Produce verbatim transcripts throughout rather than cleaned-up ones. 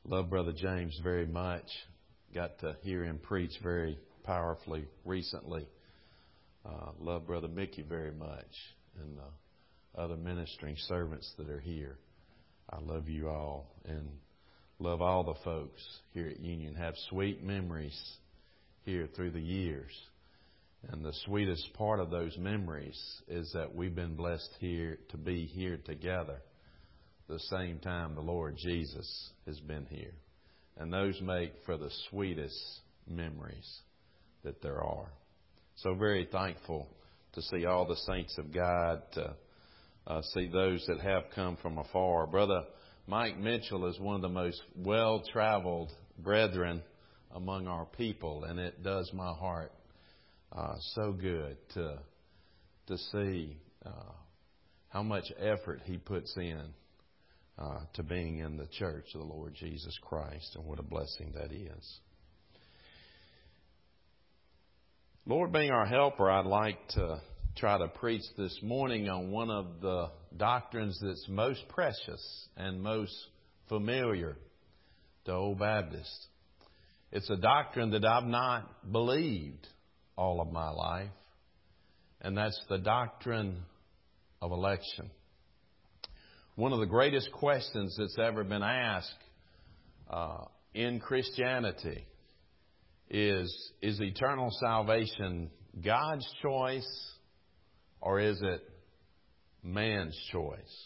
Love Brother James very much. Got to hear him preach very powerfully recently. Uh, love Brother Mickey very much, and uh, other ministering servants that are here. I love you all, and love all the folks here at Union. Have sweet memories here through the years. And the sweetest part of those memories is that we've been blessed here to be here together the same time the Lord Jesus has been here. And those make for the sweetest memories that there are. So very thankful to see all the saints of God, to uh, see those that have come from afar. Brother Mike Mitchell is one of the most well-traveled brethren among our people, and it does my heart uh, so good to to see uh, how much effort he puts in uh, to being in the church of the Lord Jesus Christ, and what a blessing that is. Lord being our helper, I'd like to try to preach this morning on one of the doctrines that's most precious and most familiar to Old Baptists. It's a doctrine that I've not believed all of my life, and that's the doctrine of election. One of the greatest questions that's ever been asked uh, in Christianity is, is eternal salvation God's choice, or is it man's choice?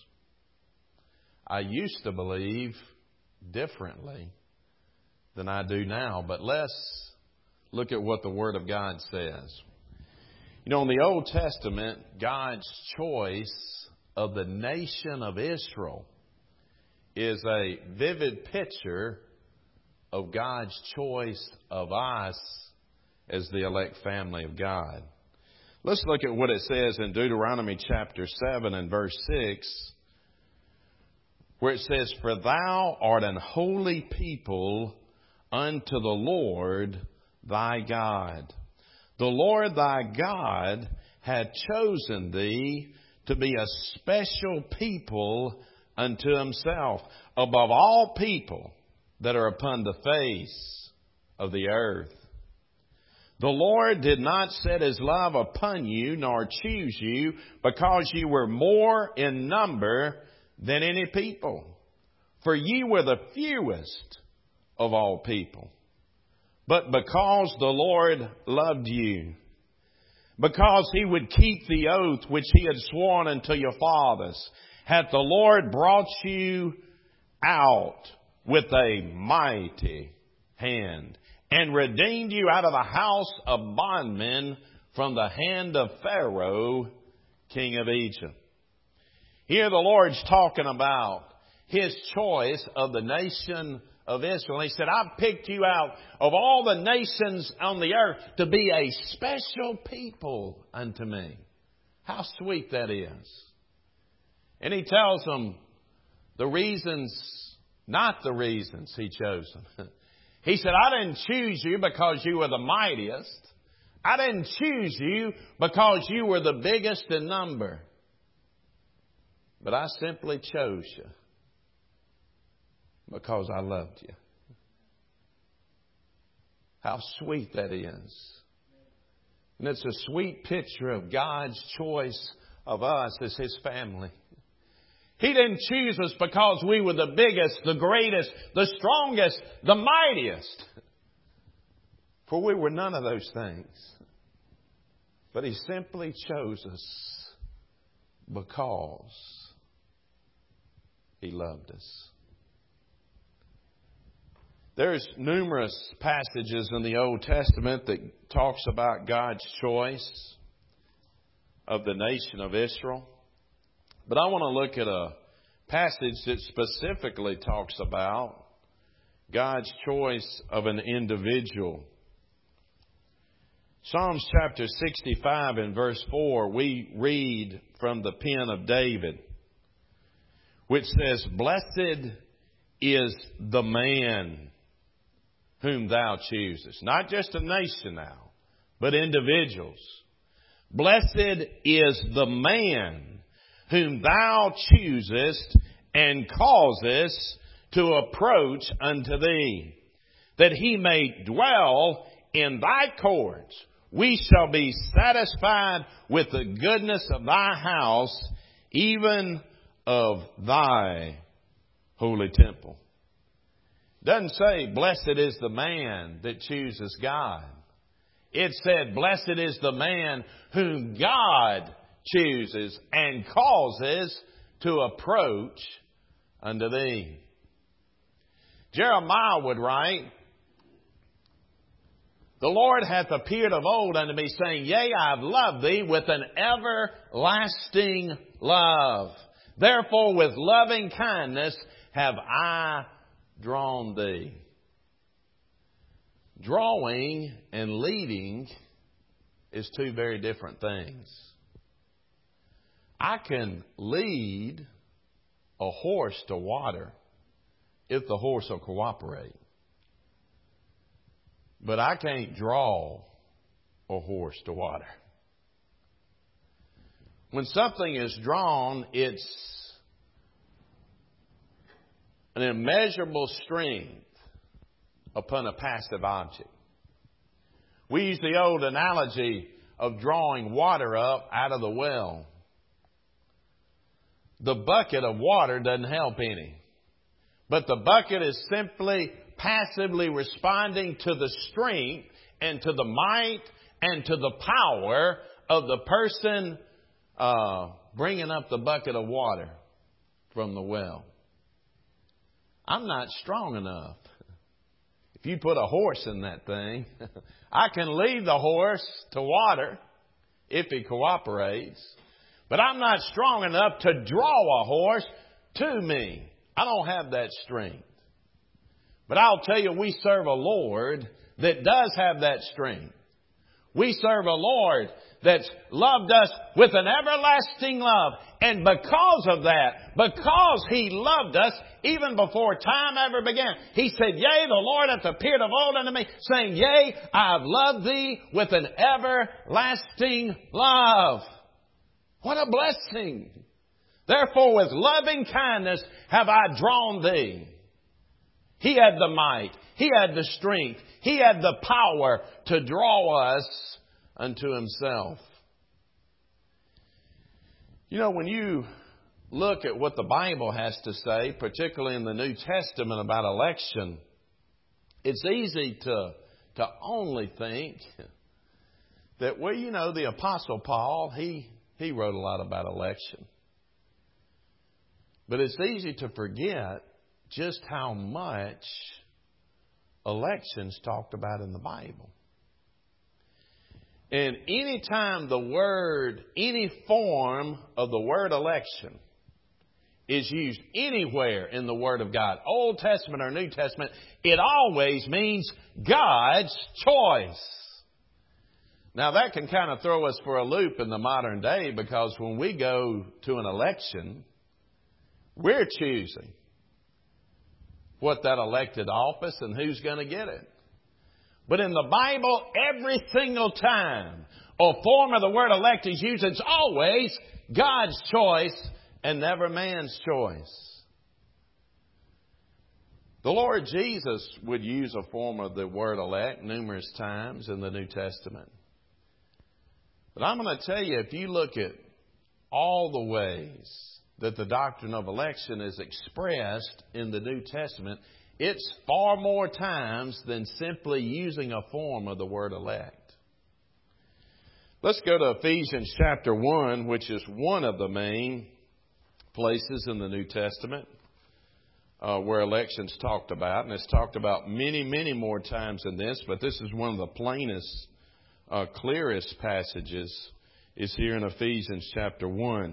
I used to believe differently than I do now, but let's look at what the Word of God says. You know, in the Old Testament, God's choice of the nation of Israel is a vivid picture of God's choice of us as the elect family of God. Let's look at what it says in Deuteronomy chapter seven and verse six, where it says, "For thou art an holy people unto the Lord thy God. The Lord thy God hath chosen thee to be a special people unto himself, above all people that are upon the face of the earth. The Lord did not set his love upon you, nor choose you, because you were more in number than any people. For ye were the fewest of all people. But because the Lord loved you, because he would keep the oath which he had sworn unto your fathers, hath the Lord brought you out with a mighty hand, and redeemed you out of the house of bondmen from the hand of Pharaoh, king of Egypt." Here the Lord's talking about his choice of the nation of Israel. He said, "I've picked you out of all the nations on the earth to be a special people unto me." How sweet that is. And he tells them the reasons, not the reasons he chose them. He said, "I didn't choose you because you were the mightiest. I didn't choose you because you were the biggest in number. But I simply chose you because I loved you." How sweet that is. And it's a sweet picture of God's choice of us as his family. He didn't choose us because we were the biggest, the greatest, the strongest, the mightiest. For we were none of those things. But he simply chose us because he loved us. There's numerous passages in the Old Testament that talks about God's choice of the nation of Israel. But I want to look at a passage that specifically talks about God's choice of an individual. Psalms chapter sixty-five and verse four, we read from the pen of David, which says, "Blessed is the man whom thou choosest." Not just a nation now, but individuals. "Blessed is the man whom thou choosest and causest to approach unto thee, that he may dwell in thy courts. We shall be satisfied with the goodness of thy house, even of thy holy temple. Doesn't say, blessed is the man that chooses God. It said, blessed is the man whom God chooses and causes to approach unto thee. Jeremiah would write, the Lord hath appeared of old unto me, saying, yea, I have loved thee with an everlasting love. Therefore with loving kindness have I drawn thee. Drawing and leading is two very different things. I can lead a horse to water if the horse will cooperate. But I can't draw a horse to water. When something is drawn, it's an immeasurable strength upon a passive object. We use the old analogy of drawing water up out of the well. The bucket of water doesn't help any. But the bucket is simply passively responding to the strength and to the might and to the power of the person uh, bringing up the bucket of water from the well. I'm not strong enough. If you put a horse in that thing, I can lead the horse to water if he cooperates. But I'm not strong enough to draw a horse to me. I don't have that strength. But I'll tell you, we serve a Lord that does have that strength. We serve a Lord that's loved us with an everlasting love. And because of that, because He loved us even before time ever began, He said, yea, the Lord hath appeared of old unto me, saying, yea, I have loved thee with an everlasting love. What a blessing! Therefore with loving kindness have I drawn thee. He had the might. He had the strength. He had the power to draw us unto Himself. You know, when you look at what the Bible has to say, particularly in the New Testament about election, it's easy to, to only think that, well, you know, the Apostle Paul, he, he wrote a lot about election. But it's easy to forget just how much election's talked about in the Bible. And any time the word, any form of the word election is used anywhere in the Word of God, Old Testament or New Testament, it always means God's choice. Now that can kind of throw us for a loop in the modern day, because when we go to an election, we're choosing what that elected office and who's going to get it. But in the Bible, every single time a form of the word elect is used, it's always God's choice and never man's choice. The Lord Jesus would use a form of the word elect numerous times in the New Testament. But I'm going to tell you, if you look at all the ways that the doctrine of election is expressed in the New Testament, it's far more times than simply using a form of the word elect. Let's go to Ephesians chapter one, which is one of the main places in the New Testament uh, where election's talked about. And it's talked about many, many more times than this, but this is one of the plainest, uh, clearest passages is here in Ephesians chapter one.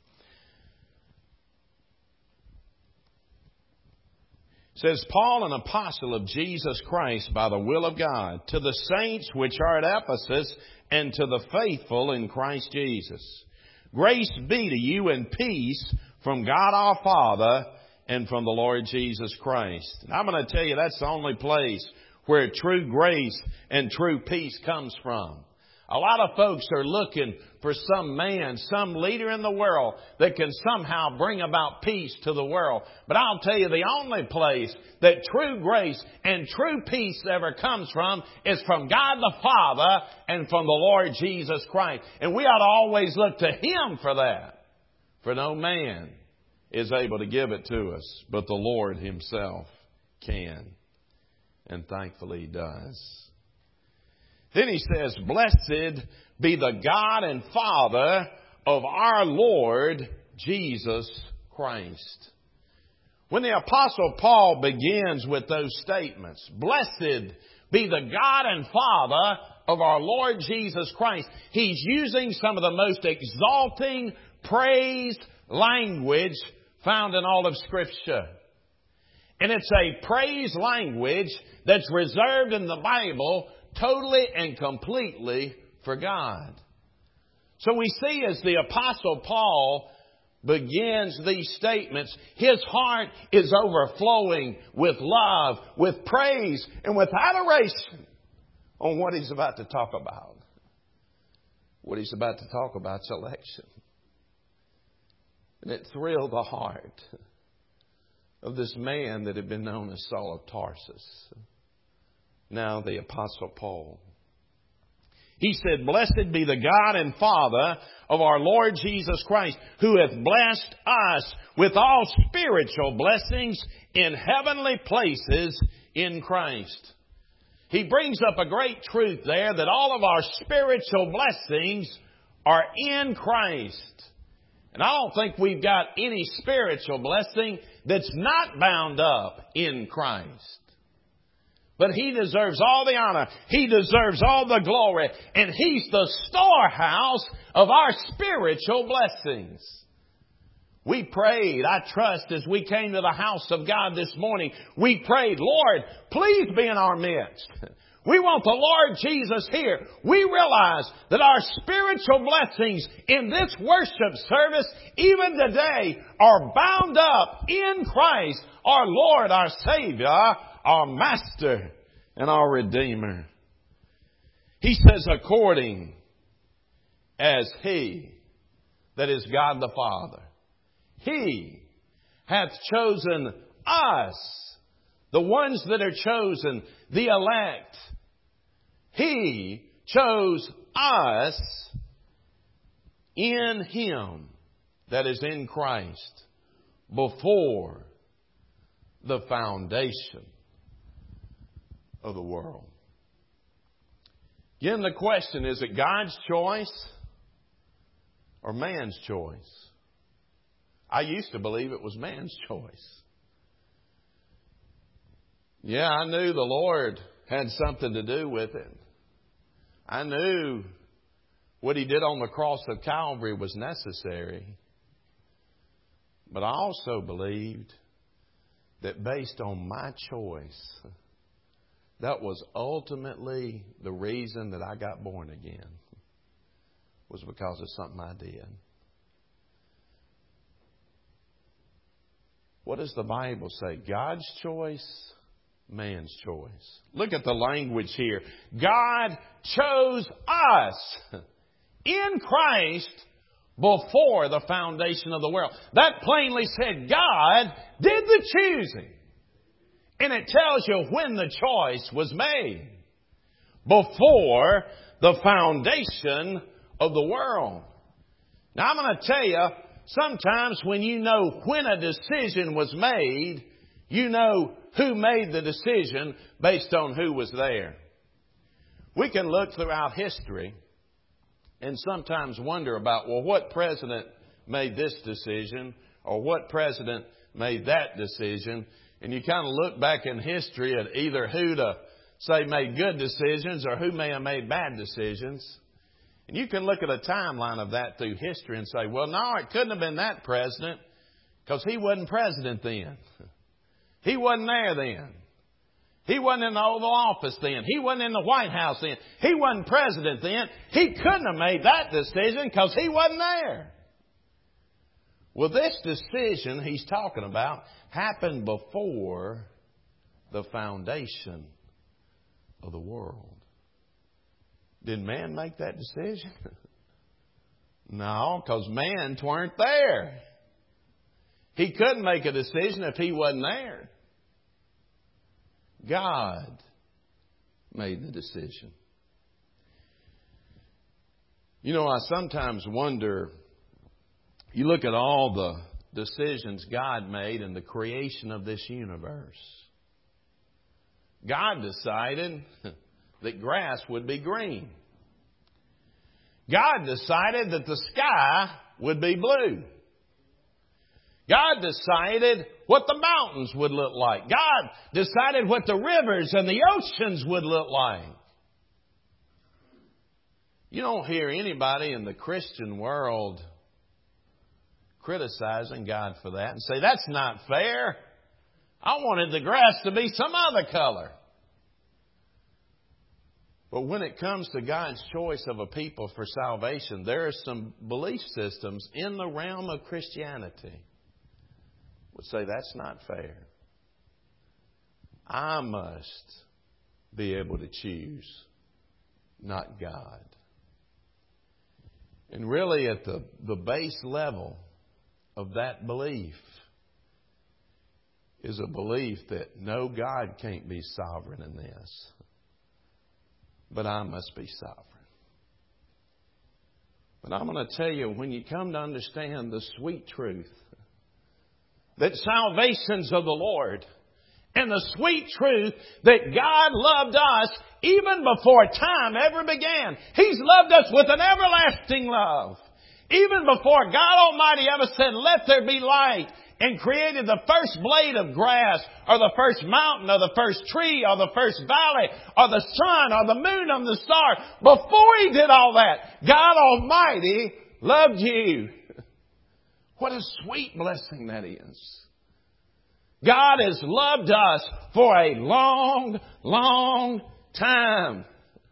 It says, Paul, an apostle of Jesus Christ by the will of God, to the saints which are at Ephesus, and to the faithful in Christ Jesus. Grace be to you and peace from God our Father and from the Lord Jesus Christ. And I'm going to tell you, that's the only place where true grace and true peace comes from. A lot of folks are looking for some man, some leader in the world that can somehow bring about peace to the world. But I'll tell you, the only place that true grace and true peace ever comes from is from God the Father and from the Lord Jesus Christ. And we ought to always look to Him for that. For no man is able to give it to us, but the Lord Himself can. And thankfully He does. Then He says, blessed be the God and Father of our Lord Jesus Christ. When the Apostle Paul begins with those statements, blessed be the God and Father of our Lord Jesus Christ, he's using some of the most exalting, praised language found in all of Scripture. And it's a praise language that's reserved in the Bible totally and completely for God. So we see as the Apostle Paul begins these statements, his heart is overflowing with love, with praise, and with adoration on what he's about to talk about. What he's about to talk about is election. And it thrilled the heart of this man that had been known as Saul of Tarsus. Now the Apostle Paul. He said, blessed be the God and Father of our Lord Jesus Christ, who hath blessed us with all spiritual blessings in heavenly places in Christ. He brings up a great truth there that all of our spiritual blessings are in Christ. And I don't think we've got any spiritual blessing that's not bound up in Christ. But He deserves all the honor. He deserves all the glory. And He's the storehouse of our spiritual blessings. We prayed, I trust, as we came to the house of God this morning, we prayed, Lord, please be in our midst. We want the Lord Jesus here. We realize that our spiritual blessings in this worship service, even today, are bound up in Christ, our Lord, our Savior, our Master, and our Redeemer. He says, according as He, that is God the Father, He hath chosen us, the ones that are chosen, the elect. He chose us in Him, that is in Christ, before the foundation of the world. Again, the question, is it God's choice or man's choice? I used to believe it was man's choice. Yeah, I knew the Lord had something to do with it. I knew what He did on the cross of Calvary was necessary. But I also believed that based on my choice, that was ultimately the reason that I got born again, was because of something I did. What does the Bible say? God's choice, man's choice. Look at the language here. God chose us in Christ before the foundation of the world. That plainly said God did the choosing. And it tells you when the choice was made. Before the foundation of the world. Now I'm going to tell you, sometimes when you know when a decision was made, you know who made the decision based on who was there. We can look throughout history and sometimes wonder about, well, what president made this decision or what president made that decision. And you kind of look back in history at either who to say made good decisions or who may have made bad decisions. And you can look at a timeline of that through history and say, well, no, it couldn't have been that president because he wasn't president then. He wasn't there then. He wasn't in the Oval Office then. He wasn't in the White House then. He wasn't president then. He couldn't have made that decision because he wasn't there. Well, this decision he's talking about happened before the foundation of the world. Did man make that decision? No, because man weren't there. He couldn't make a decision if he wasn't there. God made the decision. You know, I sometimes wonder, you look at all the decisions God made in the creation of this universe. God decided that grass would be green. God decided that the sky would be blue. God decided what the mountains would look like. God decided what the rivers and the oceans would look like. You don't hear anybody in the Christian world criticizing God for that and say, that's not fair. I wanted the grass to be some other color. But when it comes to God's choice of a people for salvation, there are some belief systems in the realm of Christianity would say that's not fair. I must be able to choose, not God. And really at the, the base level of that belief is a belief that no, God can't be sovereign in this, but I must be sovereign. But I'm going to tell you, when you come to understand the sweet truth that salvation's of the Lord, and the sweet truth that God loved us even before time ever began. He's loved us with an everlasting love. Even before God Almighty ever said, let there be light, and created the first blade of grass, or the first mountain, or the first tree, or the first valley, or the sun, or the moon, or the star. Before He did all that, God Almighty loved you. What a sweet blessing that is. God has loved us for a long, long time.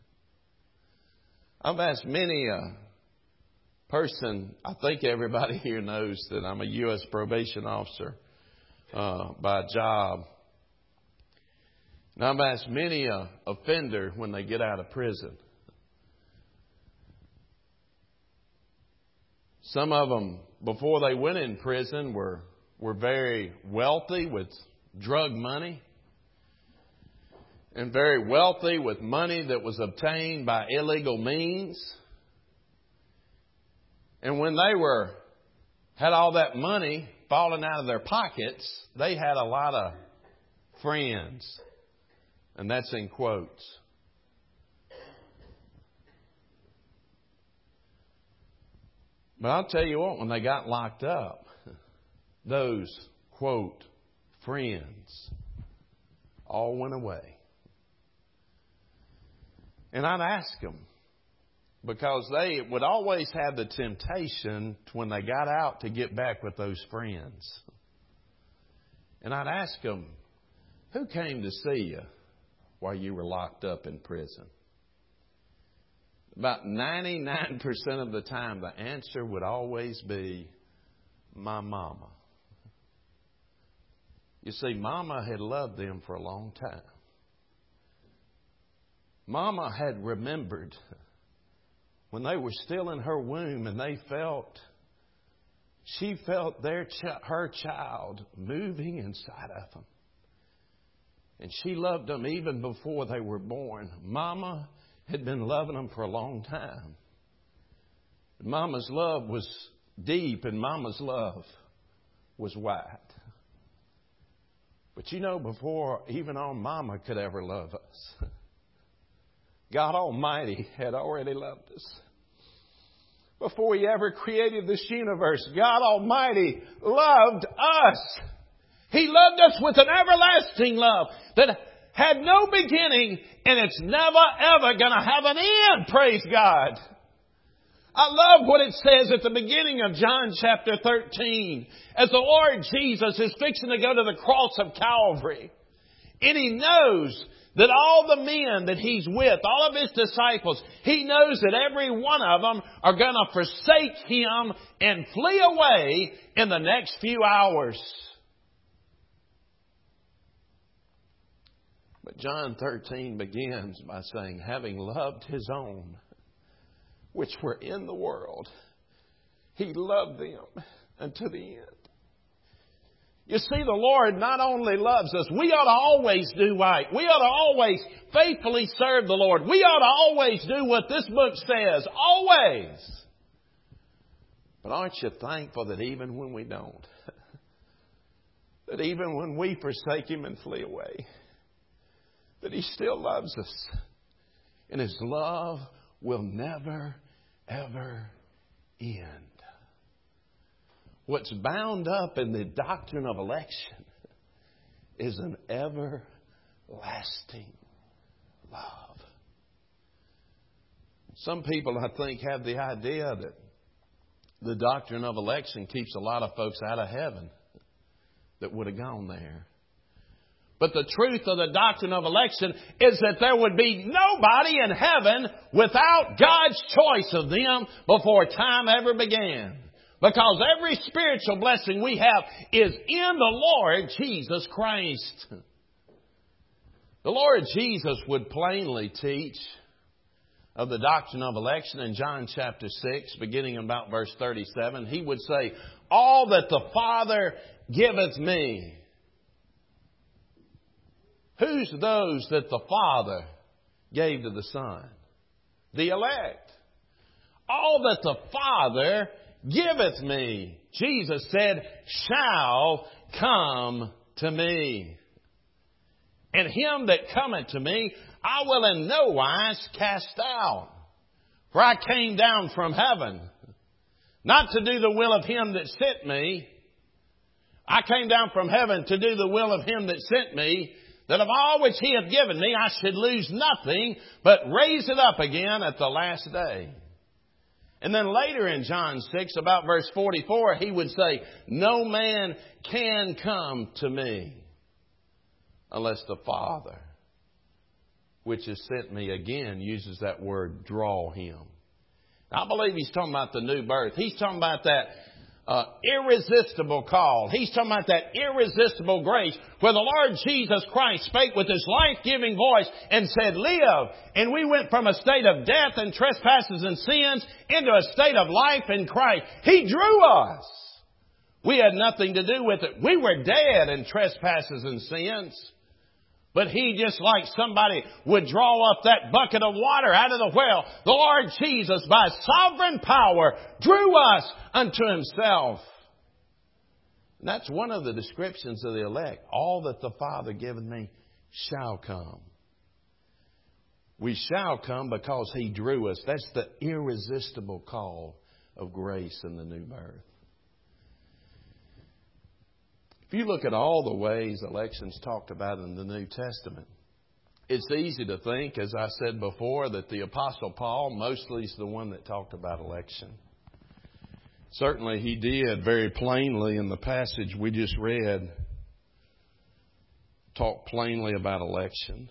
I've asked many a person, I think everybody here knows that I'm a U S probation officer uh, by job. And I've asked many a offender when they get out of prison. Some of them, before they went in prison, were were very wealthy with drug money, and very wealthy with money that was obtained by illegal means. And when they were had all that money falling out of their pockets, they had a lot of friends. And that's in quotes. But I'll tell you what, when they got locked up, those, quote, friends all went away. And I'd ask them, because they would always have the temptation when they got out to get back with those friends. And I'd ask them, who came to see you while you were locked up in prison? About ninety-nine percent of the time, the answer would always be, my mama. You see, Mama had loved them for a long time. Mama had remembered when they were still in her womb and they felt, she felt their ch- her child moving inside of them. And she loved them even before they were born. Mama had been loving them for a long time. Mama's love was deep and Mama's love was wide. But you know, before even our Mama could ever love us, God Almighty had already loved us. Before He ever created this universe, God Almighty loved us. He loved us with an everlasting love that had no beginning, and it's never ever going to have an end, praise God. I love what it says at the beginning of John chapter thirteen. As the Lord Jesus is fixing to go to the cross of Calvary. And He knows that all the men that He's with, all of His disciples, He knows that every one of them are going to forsake Him and flee away in the next few hours. But John thirteen begins by saying, having loved His own which were in the world, He loved them unto the end. You see, the Lord not only loves us, we ought to always do right. We ought to always faithfully serve the Lord. We ought to always do what this book says. Always. But aren't you thankful that even when we don't, that even when we forsake Him and flee away, that He still loves us. And His love will never, ever end. What's bound up in the doctrine of election is an everlasting love. Some people, I think, have the idea that the doctrine of election keeps a lot of folks out of heaven that would have gone there. But the truth of the doctrine of election is that there would be nobody in heaven without God's choice of them before time ever began. Because every spiritual blessing we have is in the Lord Jesus Christ. The Lord Jesus would plainly teach of the doctrine of election in John chapter six, beginning in about verse thirty-seven. He would say, all that the Father giveth me. Who's those that the Father gave to the Son? The elect. All that the Father giveth me, Jesus said, shall come to me. And him that cometh to me, I will in no wise cast out. For I came down from heaven, not to do the will of him that sent me. I came down from heaven to do the will of him that sent me, that of all which he hath given me, I should lose nothing, but raise it up again at the last day. And then later in John six, about verse forty-four, he would say, no man can come to me unless the Father, which has sent me, again uses that word, draw him. I believe he's talking about the new birth. He's talking about that uh, irresistible call. He's talking about that irresistible grace where the Lord Jesus Christ spake with His life-giving voice and said, live. And we went from a state of death and trespasses and sins into a state of life in Christ. He drew us. We had nothing to do with it. We were dead in trespasses and sins. But He, just like somebody would draw up that bucket of water out of the well, the Lord Jesus, by sovereign power, drew us unto Himself. And that's one of the descriptions of the elect. All that the Father giveth me shall come. We shall come because He drew us. That's the irresistible call of grace in the new birth. If you look at all the ways election's talked about in the New Testament, it's easy to think, as I said before, that the Apostle Paul mostly is the one that talked about election. Certainly he did very plainly in the passage we just read, talk plainly about election.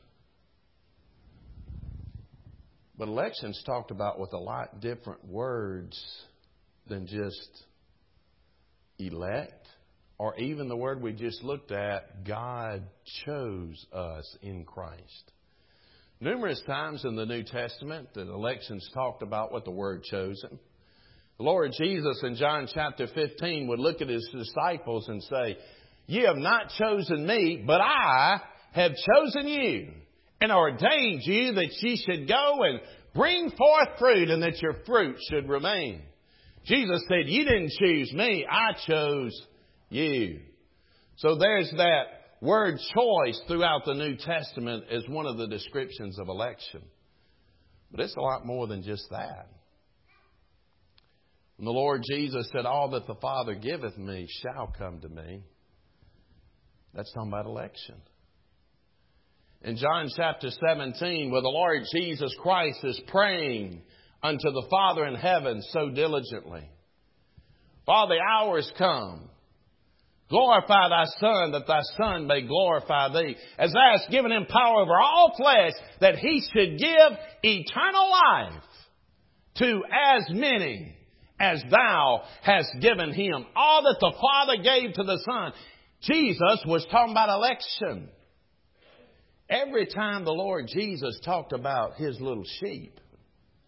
But election's talked about with a lot different words than just elect. Or even the word we just looked at, God chose us in Christ. Numerous times in the New Testament that election's talked about with the word chosen. The Lord Jesus in John chapter fifteen would look at His disciples and say, ye have not chosen me, but I have chosen you and ordained you that ye should go and bring forth fruit and that your fruit should remain. Jesus said, you didn't choose me, I chose you. So there's that word choice throughout the New Testament as one of the descriptions of election. But it's a lot more than just that. When the Lord Jesus said, all that the Father giveth me shall come to me, that's talking about election. In John chapter seventeen, where the Lord Jesus Christ is praying unto the Father in heaven so diligently, Father, the hour is come. Glorify Thy Son, that Thy Son may glorify Thee, as Thou hast given Him power over all flesh, that He should give eternal life to as many as Thou hast given Him. All that the Father gave to the Son. Jesus was talking about election. Every time the Lord Jesus talked about His little sheep,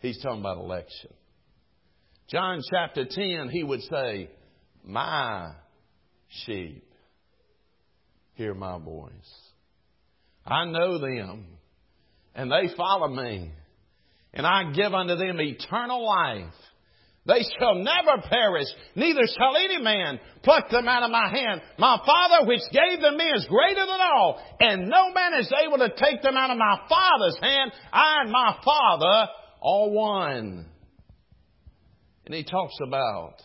He's talking about election. John chapter ten, he would say, my sheep hear my voice. I know them, and they follow me, and I give unto them eternal life. They shall never perish, neither shall any man pluck them out of my hand. My Father which gave them me is greater than all, and no man is able to take them out of my Father's hand. I and my Father are one. And he talks about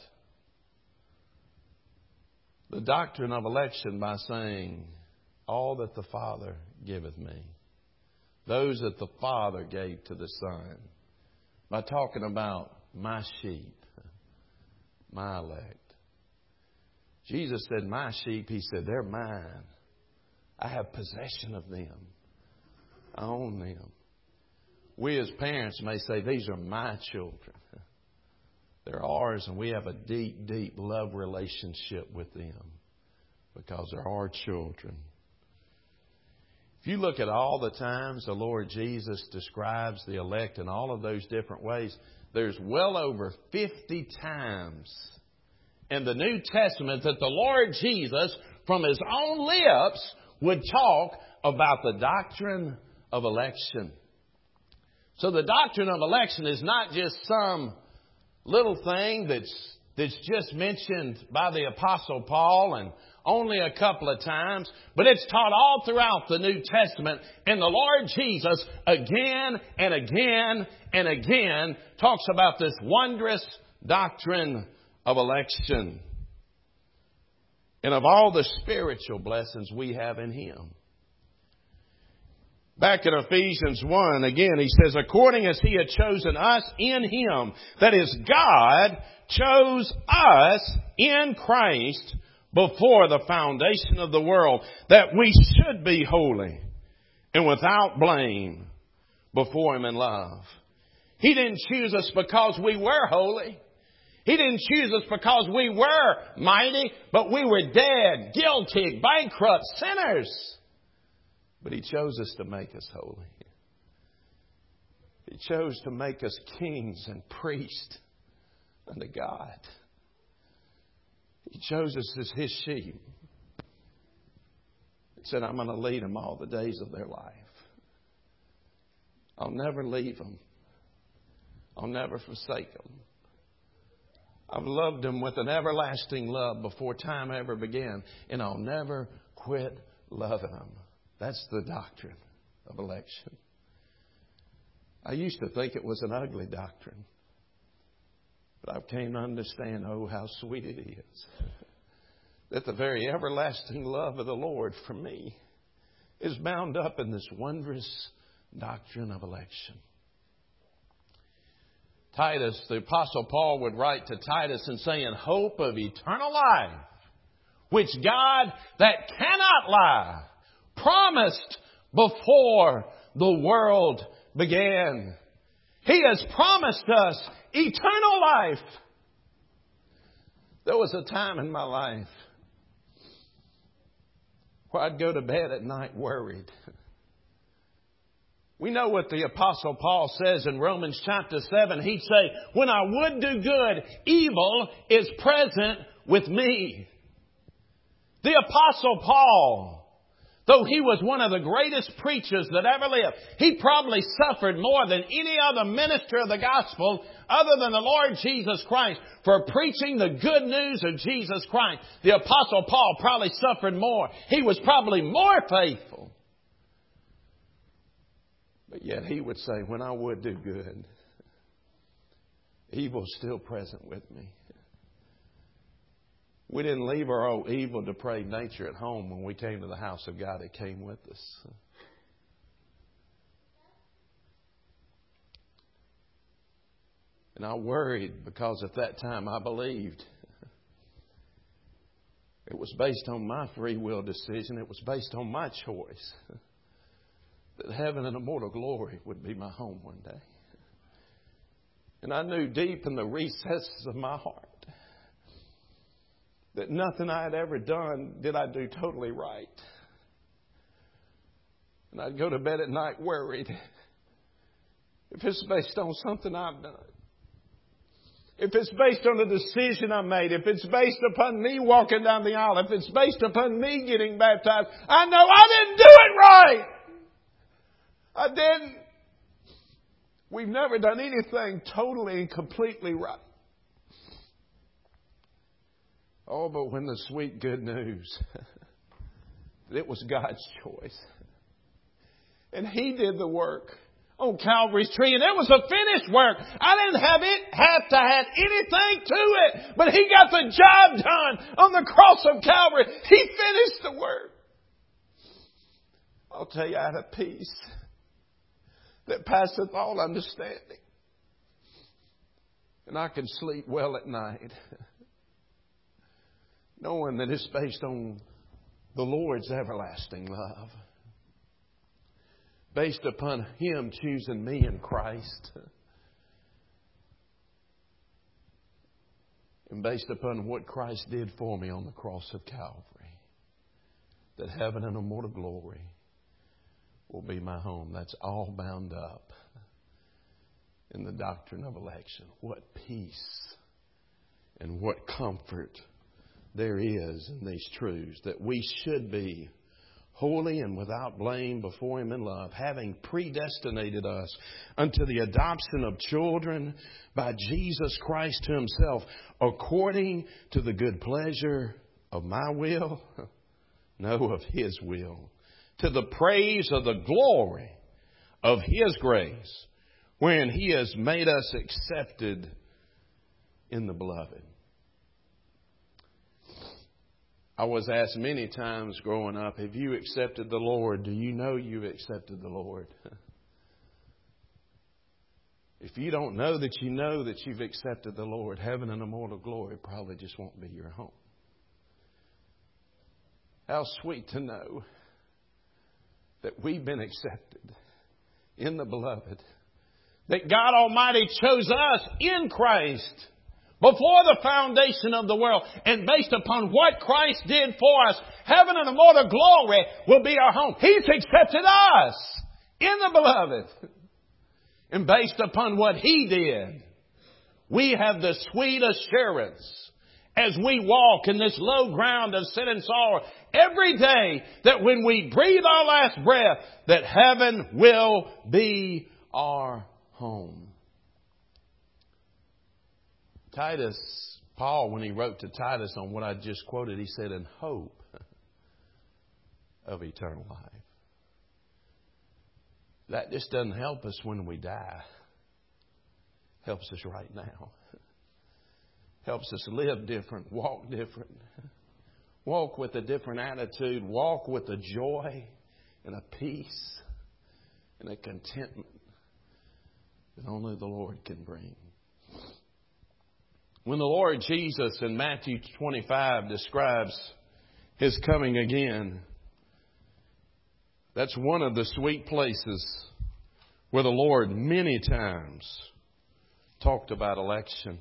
the doctrine of election by saying, all that the Father giveth me, those that the Father gave to the Son, by talking about my sheep, my elect. Jesus said, my sheep, He said, they're mine. I have possession of them. I own them. We as parents may say, these are my children. They're ours, and we have a deep, deep love relationship with them because they're our children. If you look at all the times the Lord Jesus describes the elect in all of those different ways, there's well over fifty times in the New Testament that the Lord Jesus, from His own lips, would talk about the doctrine of election. So the doctrine of election is not just some little thing that's that's just mentioned by the Apostle Paul and only a couple of times, but it's taught all throughout the New Testament. And the Lord Jesus, again and again and again, talks about this wondrous doctrine of election and of all the spiritual blessings we have in Him. Back in Ephesians one, again, he says, according as He had chosen us in Him, that is, God chose us in Christ before the foundation of the world, that we should be holy and without blame before Him in love. He didn't choose us because we were holy. He didn't choose us because we were mighty, but we were dead, guilty, bankrupt, sinners. But He chose us to make us holy. He chose to make us kings and priests unto God. He chose us as His sheep. He said, I'm going to lead them all the days of their life. I'll never leave them. I'll never forsake them. I've loved them with an everlasting love before time ever began, and I'll never quit loving them. That's the doctrine of election. I used to think it was an ugly doctrine. But I've came to understand, oh, how sweet it is. That the very everlasting love of the Lord for me is bound up in this wondrous doctrine of election. Titus, the Apostle Paul would write to Titus and say, in hope of eternal life, which God that cannot lie promised before the world began. He has promised us eternal life. There was a time in my life where I'd go to bed at night worried. We know what the Apostle Paul says in Romans chapter seven. He'd say, when I would do good, evil is present with me. The Apostle Paul, though he was one of the greatest preachers that ever lived, he probably suffered more than any other minister of the gospel other than the Lord Jesus Christ for preaching the good news of Jesus Christ. The Apostle Paul probably suffered more. He was probably more faithful. But yet he would say, when I would do good, evil's still present with me. We didn't leave our old evil, depraved nature at home when we came to the house of God. It came with us. And I worried because at that time I believed it was based on my free will decision. It was based on my choice that heaven and immortal glory would be my home one day. And I knew deep in the recesses of my heart that nothing I had ever done did I do totally right. And I'd go to bed at night worried if it's based on something I've done, if it's based on a decision I made, if it's based upon me walking down the aisle, if it's based upon me getting baptized, I know I didn't do it right. I didn't. We've never done anything totally and completely right. Oh, but when the sweet good news that it was God's choice, and He did the work on Calvary's tree, and it was a finished work. I didn't have it have to have anything to it, but He got the job done on the cross of Calvary. He finished the work. I'll tell you, I had a peace that passeth all understanding, and I can sleep well at night, knowing that it's based on the Lord's everlasting love, based upon Him choosing me in Christ, and based upon what Christ did for me on the cross of Calvary, that heaven and immortal glory will be my home. That's all bound up in the doctrine of election. What peace and what comfort there is in these truths, that we should be holy and without blame before Him in love, having predestinated us unto the adoption of children by Jesus Christ to Himself, according to the good pleasure of my will, no, of His will, to the praise of the glory of His grace, wherein He has made us accepted in the Beloved. I was asked many times growing up, have you accepted the Lord? Do you know you've accepted the Lord? If you don't know that you know that you've accepted the Lord, heaven and immortal glory probably just won't be your home. How sweet to know that we've been accepted in the Beloved, that God Almighty chose us in Christ before the foundation of the world, and based upon what Christ did for us, heaven and immortal glory will be our home. He's accepted us in the Beloved. And based upon what He did, we have the sweet assurance as we walk in this low ground of sin and sorrow every day, that when we breathe our last breath, that heaven will be our home. Titus, Paul, when he wrote to Titus on what I just quoted, he said, in hope of eternal life. That just doesn't help us when we die. Helps us right now. Helps us live different, walk different. Walk with a different attitude. Walk with a joy and a peace and a contentment that only the Lord can bring. When the Lord Jesus in Matthew twenty-five describes His coming again, that's one of the sweet places where the Lord many times talked about election.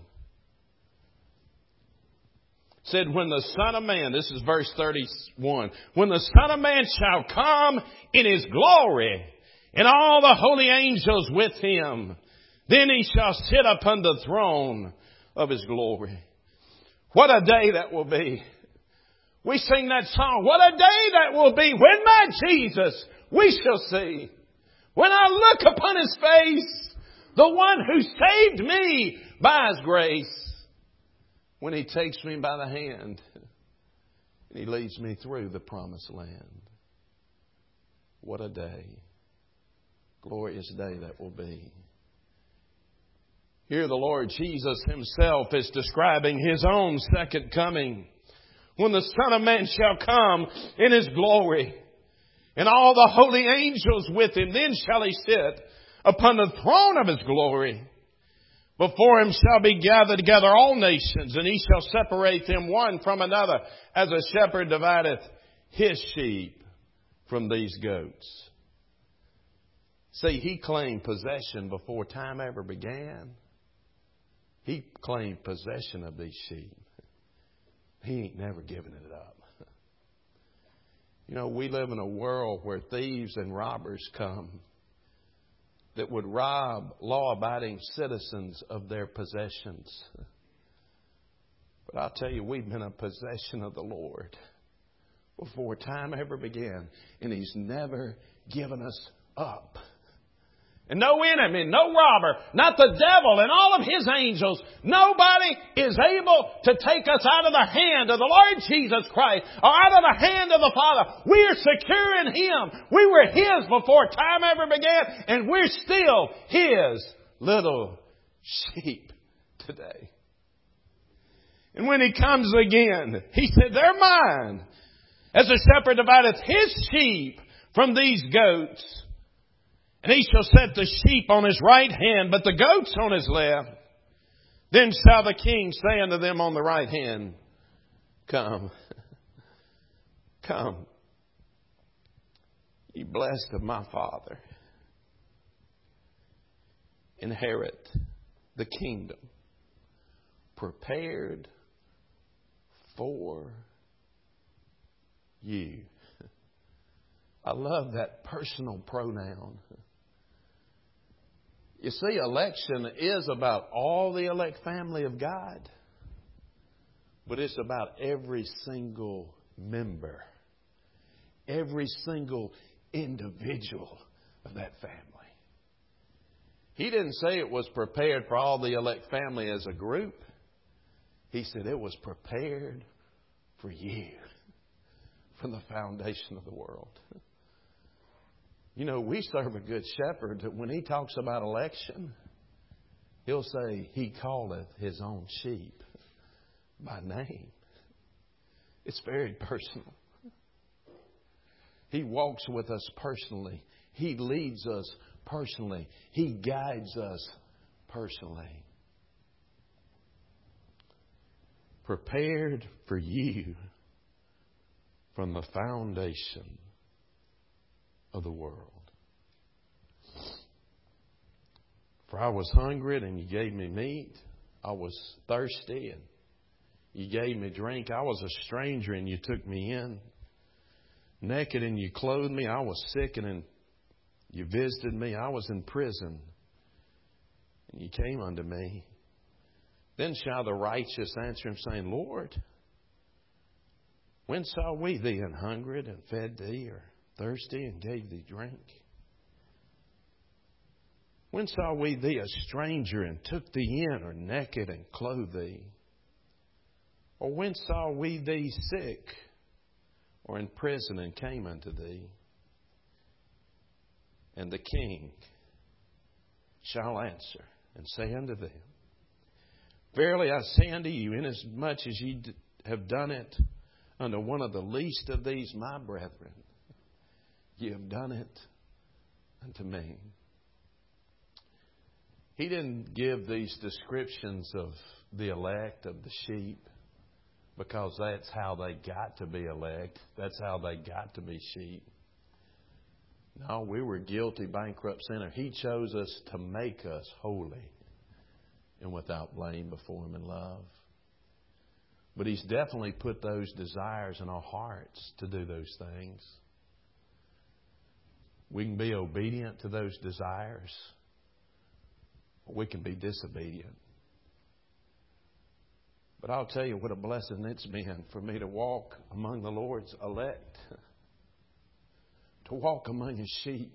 Said, when the Son of Man, this is verse thirty-one, when the Son of Man shall come in His glory, and all the holy angels with Him, then He shall sit upon the throne of His glory. What a day that will be. We sing that song, what a day that will be when my Jesus we shall see. When I look upon His face, the one who saved me by His grace. When He takes me by the hand and He leads me through the promised land. What a day. Glorious day that will be. Here the Lord Jesus Himself is describing His own second coming. When the Son of Man shall come in His glory, and all the holy angels with Him, then shall He sit upon the throne of His glory. Before Him shall be gathered together all nations, and He shall separate them one from another, as a shepherd divideth his sheep from these goats. See, He claimed possession before time ever began. He claimed possession of these sheep. He ain't never given it up. You know, we live in a world where thieves and robbers come that would rob law-abiding citizens of their possessions. But I'll tell you, we've been a possession of the Lord before time ever began, and He's never given us up. And no enemy, no robber, not the devil and all of his angels, nobody is able to take us out of the hand of the Lord Jesus Christ or out of the hand of the Father. We are secure in Him. We were His before time ever began, and we're still His little sheep today. And when He comes again, He said, they're mine. As a shepherd divideth his sheep from these goats. And He shall set the sheep on His right hand, but the goats on His left. Then shall the King say unto them on the right hand, Come, come, ye blessed of my Father, inherit the kingdom prepared for you. I love that personal pronoun. You see, election is about all the elect family of God, but it's about every single member, every single individual of that family. He didn't say it was prepared for all the elect family as a group. He said it was prepared for you from the foundation of the world. You know, we serve a good shepherd that when He talks about election, He'll say, He calleth His own sheep by name. It's very personal. He walks with us personally. He leads us personally. He guides us personally. Prepared for you from the foundation of the world. For I was hungry and you gave me meat. I was thirsty and you gave me drink. I was a stranger and you took me in. Naked and you clothed me. I was sick and you visited me. I was in prison and you came unto me. Then shall the righteous answer Him, saying, Lord, when saw we Thee an hungered and fed Thee, or thirsty and gave Thee drink? When saw we Thee a stranger and took Thee in, or naked and clothed Thee? Or when saw we Thee sick or in prison and came unto Thee? And the King shall answer and say unto them, Verily I say unto you, inasmuch as ye have done it unto one of the least of these my brethren, ye have done it unto me. He didn't give these descriptions of the elect, of the sheep, because that's how they got to be elect. That's how they got to be sheep. No, we were guilty, bankrupt sinners. He chose us to make us holy and without blame before Him in love. But He's definitely put those desires in our hearts to do those things. We can be obedient to those desires, or we can be disobedient. But I'll tell you what a blessing it's been for me to walk among the Lord's elect, to walk among His sheep,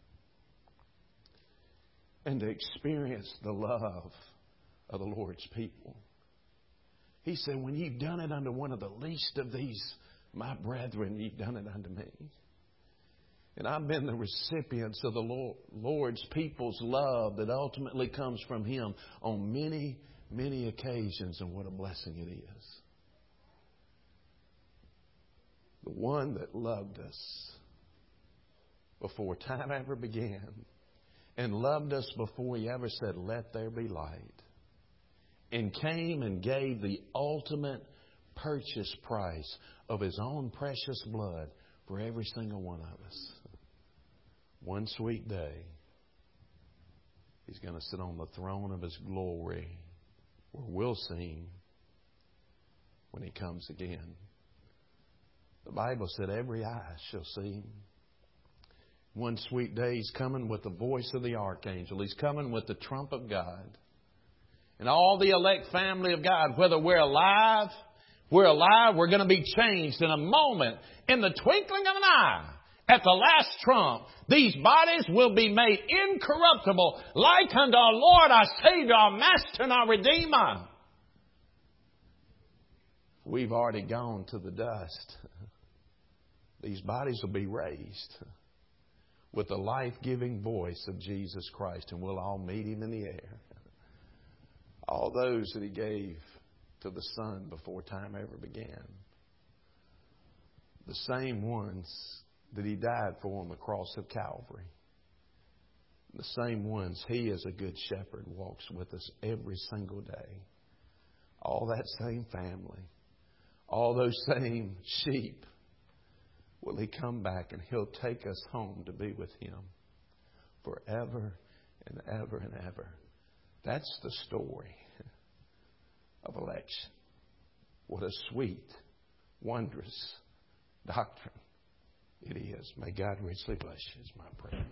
and to experience the love of the Lord's people. He said, when you've done it unto one of the least of these, my brethren, you've done it unto me. And I've been the recipients of the Lord's people's love that ultimately comes from Him on many, many occasions. And what a blessing it is. The one that loved us before time ever began and loved us before He ever said, let there be light. And came and gave the ultimate purchase price of His own precious blood for every single one of us. One sweet day, He's going to sit on the throne of His glory, where we'll see Him when He comes again. The Bible said every eye shall see Him, One sweet day He's coming with the voice of the archangel. He's coming with the trump of God. And all the elect family of God, whether we're alive, we're alive, we're going to be changed in a moment, in the twinkling of an eye. At the last trump, these bodies will be made incorruptible, like unto our Lord, our Savior, our Master, and our Redeemer. We've already gone to the dust. These bodies will be raised with the life-giving voice of Jesus Christ, and we'll all meet Him in the air. All those that He gave to the Son before time ever began. The same ones that He died for on the cross of Calvary. The same ones He, as a good shepherd, walks with us every single day. All that same family. All those same sheep. Will He come back and He'll take us home to be with Him forever and ever and ever. That's the story of election. What a sweet, wondrous doctrine it is. May God richly bless you, is my prayer.